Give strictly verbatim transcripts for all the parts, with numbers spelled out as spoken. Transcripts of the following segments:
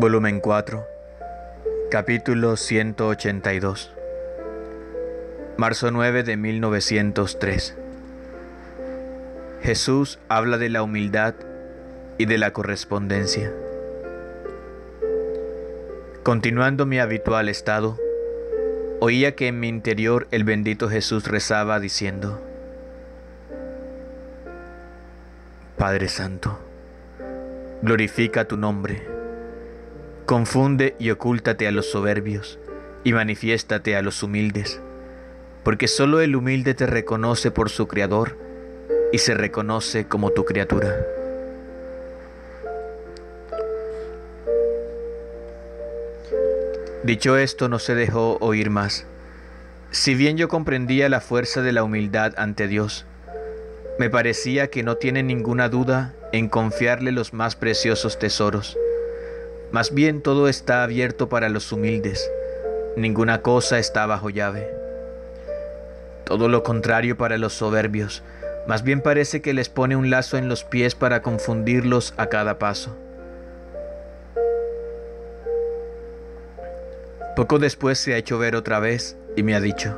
Volumen cuatro, capítulo ciento ochenta y dos, marzo nueve de mil novecientos tres. Jesús habla de la humildad y de la correspondencia. Continuando mi habitual estado, oía que en mi interior el bendito Jesús rezaba diciendo: Padre Santo, glorifica tu nombre, confunde y ocúltate a los soberbios y manifiéstate a los humildes, porque solo el humilde te reconoce por su Creador y se reconoce como tu criatura. Dicho esto, no se dejó oír más. Si bien yo comprendía la fuerza de la humildad ante Dios, me parecía que no tiene ninguna duda en confiarle los más preciosos tesoros. Más bien todo está abierto para los humildes, ninguna cosa está bajo llave. Todo lo contrario para los soberbios, más bien parece que les pone un lazo en los pies para confundirlos a cada paso. Poco después se ha hecho ver otra vez y me ha dicho: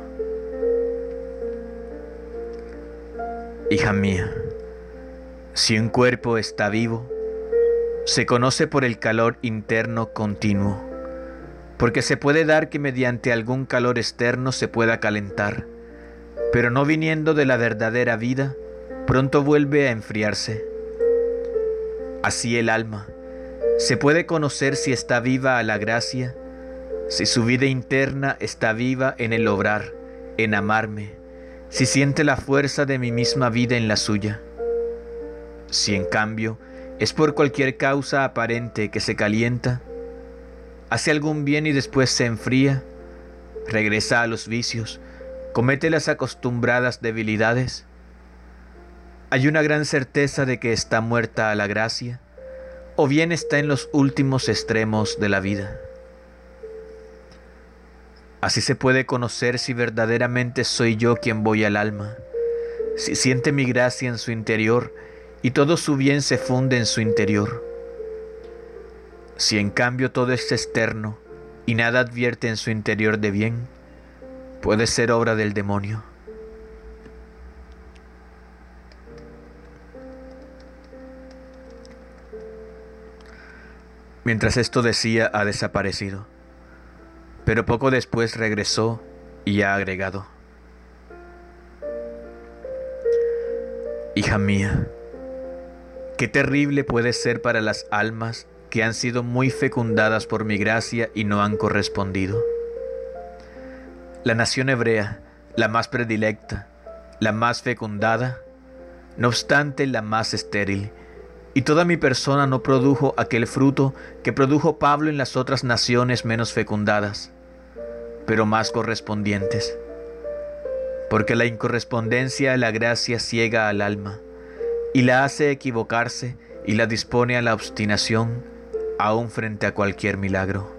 Hija mía, si un cuerpo está vivo, se conoce por el calor interno continuo, porque se puede dar que mediante algún calor externo se pueda calentar, pero no viniendo de la verdadera vida, pronto vuelve a enfriarse. Así el alma se puede conocer si está viva a la gracia, si su vida interna está viva en el obrar, en amarme, si siente la fuerza de mi misma vida en la suya. Si en cambio es por cualquier causa aparente que se calienta, hace algún bien y después se enfría, regresa a los vicios, comete las acostumbradas debilidades, hay una gran certeza de que está muerta a la gracia, o bien está en los últimos extremos de la vida. Así se puede conocer si verdaderamente soy yo quien voy al alma, si siente mi gracia en su interior y todo su bien se funde en su interior. Si en cambio todo es externo y nada advierte en su interior de bien, puede ser obra del demonio. Mientras esto decía, ha desaparecido, pero poco después regresó y ha agregado: Hija mía, qué terrible puede ser para las almas que han sido muy fecundadas por mi gracia y no han correspondido. La nación hebrea, la más predilecta, la más fecundada, no obstante la más estéril, y toda mi persona no produjo aquel fruto que produjo Pablo en las otras naciones menos fecundadas, pero más correspondientes, porque la incorrespondencia de la gracia ciega al alma, y la hace equivocarse y la dispone a la obstinación, aún frente a cualquier milagro.